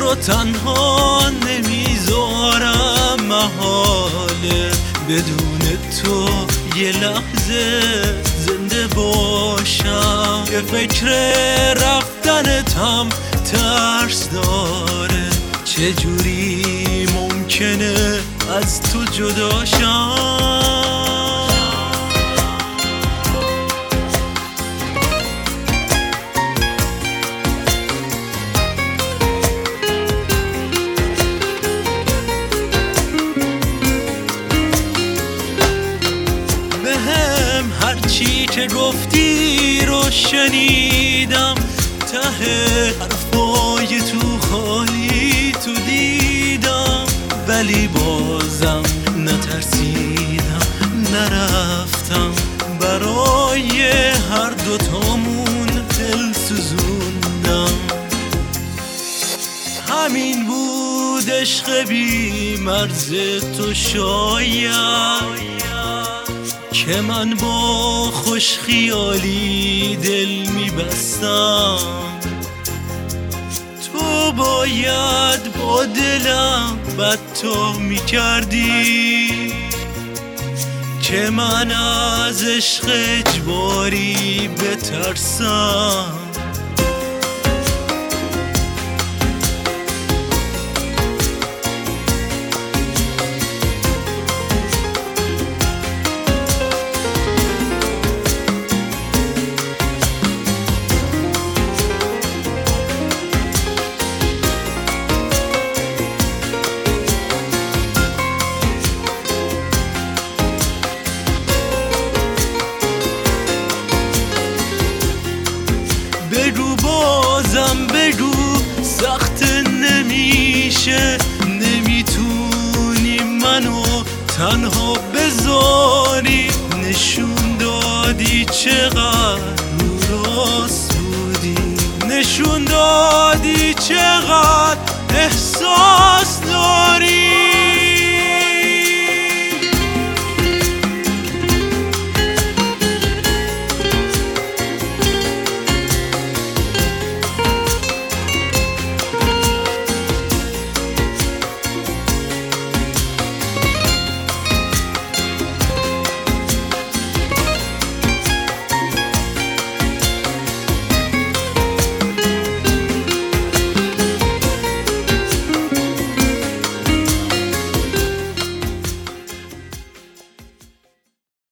رو تنها نمیذارم محاله بدون تو یه لحظه زنده باشم که فکر رفتنتم ترس داره چجوری ممکنه از تو جدا شم هرچی که گفتی رو شنیدم ته حرفای تو خالی تو دیدم ولی بازم نترسیدم نرفتم برای هر دوتامون دل سوزوندم همین بود عشق بی مرز تو شاید که من با خوش خیالی دل میبستم تو باید با دلم بد تو میکردی که من از عشق اجباری بترسم بگو بازم بگو سخت نمیشه نمیتونی منو تنها بذاری نشون دادی چقدر رو راست بودی نشون دادی چقدر احساس داری